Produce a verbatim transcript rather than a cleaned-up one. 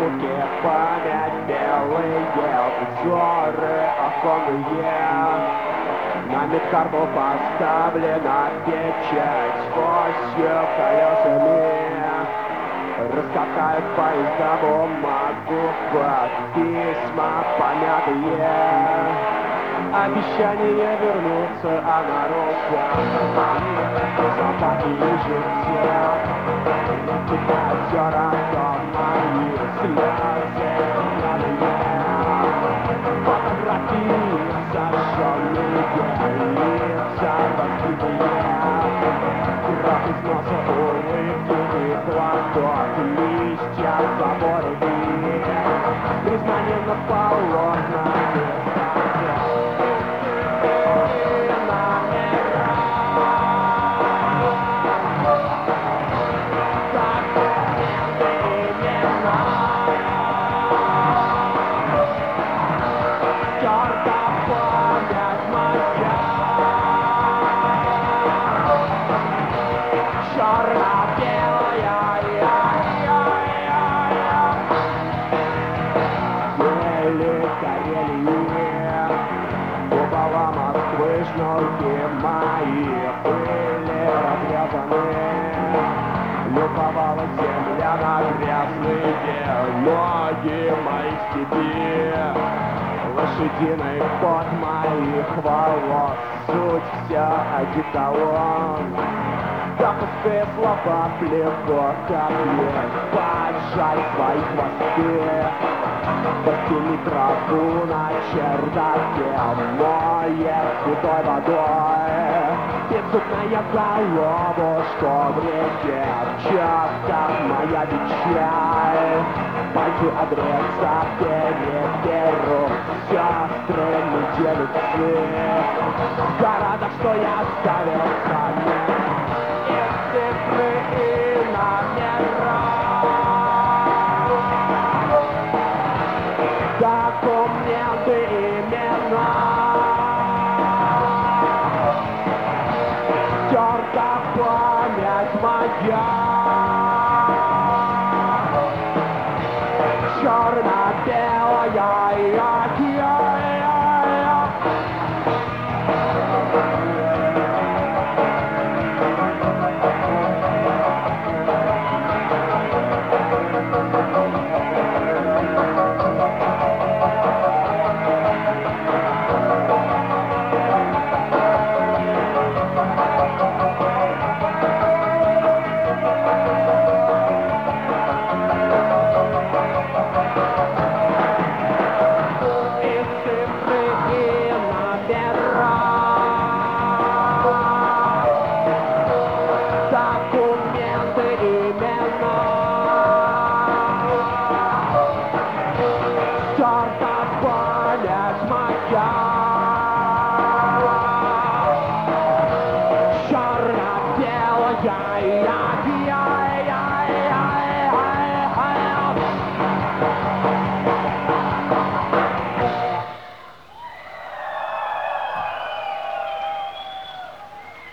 муки память белые узоры оконные. На медкарту поставлена печать осью колесами. Раскатают поезда бумагу под письма помятые. Обещание вернуться, а на руках собаки лежит тел. Тебя все равно мои слезы пьяные. Фотографии сожженные лица разбитые. Кровь из носа, улыбки и глоток, листья заборные. Признание на полотнах. Шнурки мои были разрезаны. Любовалась земля на грязные ноги моих степи. Лошадиный пот моих волос, суть вся одеколон. Да пустые слова плевок, как мне поджать свои хвосты. Постели траву на чердаке, моет святой водой. Беззубная головушка в реке, в чашках моя печаль. Пальцы адресов переберу, сестры медведицы. В городах, что я оставил,